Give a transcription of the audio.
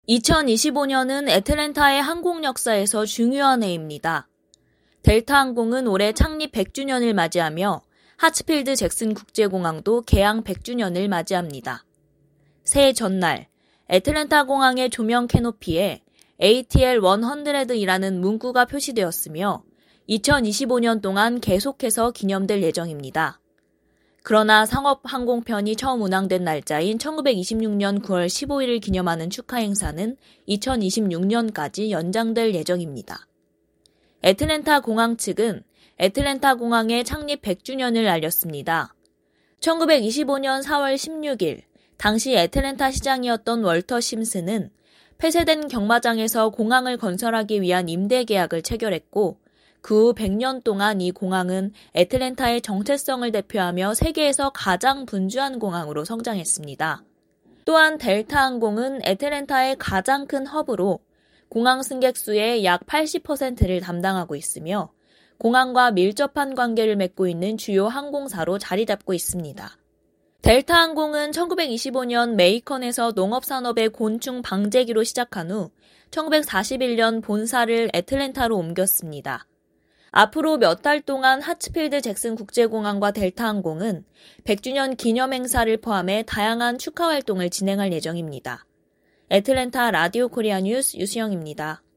2025년은 애틀랜타의 항공 역사에서 중요한 해입니다. 델타 항공은 올해 창립 100주년을 맞이하며 하츠필드 잭슨 국제공항도 개항 100주년을 맞이합니다. 새해 전날 애틀랜타 공항의 조명 캐노피에 ATL100이라는 문구가 표시되었으며 2025년 동안 계속해서 기념될 예정입니다. 그러나 상업 항공편이 처음 운항된 날짜인 1926년 9월 15일을 기념하는 축하 행사는 2026년까지 연장될 예정입니다. 애틀랜타 공항 측은 애틀랜타 공항의 창립 100주년을 알렸습니다. 1925년 4월 16일 당시 애틀랜타 시장이었던 월터 심슨은 폐쇄된 경마장에서 공항을 건설하기 위한 임대 계약을 체결했고 그 후 100년 동안 이 공항은 애틀랜타의 정체성을 대표하며 세계에서 가장 분주한 공항으로 성장했습니다. 또한 델타 항공은 애틀랜타의 가장 큰 허브로 공항 승객 수의 약 80%를 담당하고 있으며 공항과 밀접한 관계를 맺고 있는 주요 항공사로 자리 잡고 있습니다. 델타 항공은 1925년 메이컨에서 농업산업의 곤충 방제기로 시작한 후 1941년 본사를 애틀랜타로 옮겼습니다. 앞으로 몇 달 동안 하츠필드 잭슨 국제공항과 델타 항공은 100주년 기념 행사를 포함해 다양한 축하 활동을 진행할 예정입니다. 애틀랜타 라디오 코리아 뉴스 유수영입니다.